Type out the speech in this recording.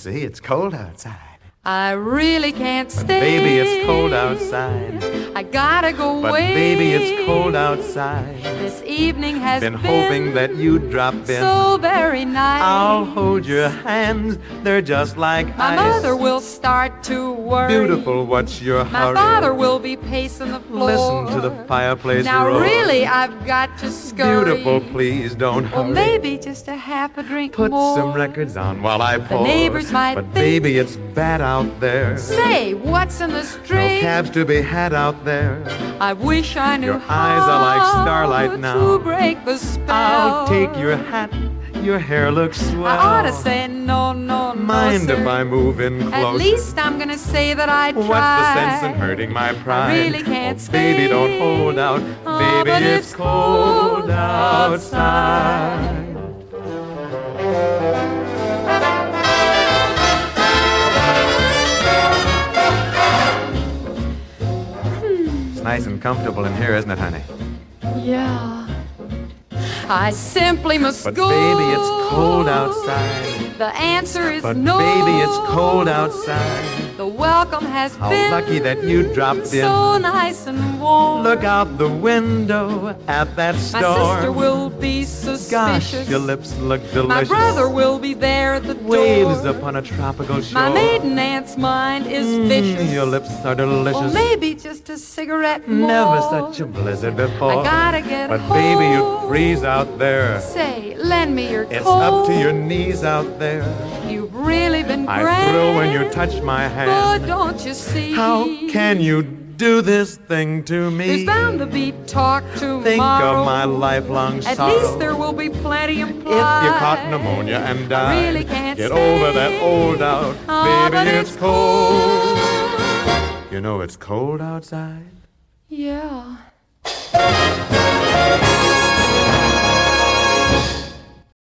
see, it's cold outside. I really can't But stay. baby, it's cold outside. I gotta go But away. baby, it's cold outside. This evening has Been hoping that you'd drop in. so very nice. I'll hold your hands, they're just like My ice. mother will start to worry. Beautiful, what's your My hurry? father will be pacing the floor. Listen to the fireplace Now roar. really, I've got to scurry. Beautiful, please don't Or hurry. maybe just a half a drink Put more. some records on while I pour. neighbors might But think- baby, it's bad out there. Say, what's in the No street? cabs to be had out there. I wish I knew Your eyes are like how starlight now. to break the spell. I'll take your hat, your hair looks swell. I ought to say no, no, no, Mind sir. if I move in closer? At least I'm gonna say that I tried. What's the sense in hurting my pride? really can't oh, baby, stay. don't hold out. Oh, Baby, but it's cold outside. It's nice and comfortable in here, isn't it, honey? Yeah. I simply must But go. baby, it's cold outside. The answer is But no. baby, it's cold outside. The welcome has How been lucky that you dropped so in. nice and warm. Look out the window at that My storm. sister will be Gosh, suspicious. your lips look My delicious. brother will be there at the Waves door. upon a tropical shore. My maiden aunt's mind is vicious. Your lips are delicious. Or maybe just a cigarette more. Never such a blizzard before. I gotta get But home. baby, you freeze out there. Say, lend me your It's coat. up to your knees out there. You've really been I grand. thrill when you touch my But hand. don't you see? How can you do this thing to me? There's bound to be talk tomorrow. Think of my lifelong At sorrow. least there will be plenty implied. If you caught pneumonia and died, I really can't get stay. over that old doubt. Oh, Baby, but it's cold. You know it's cold outside. Yeah.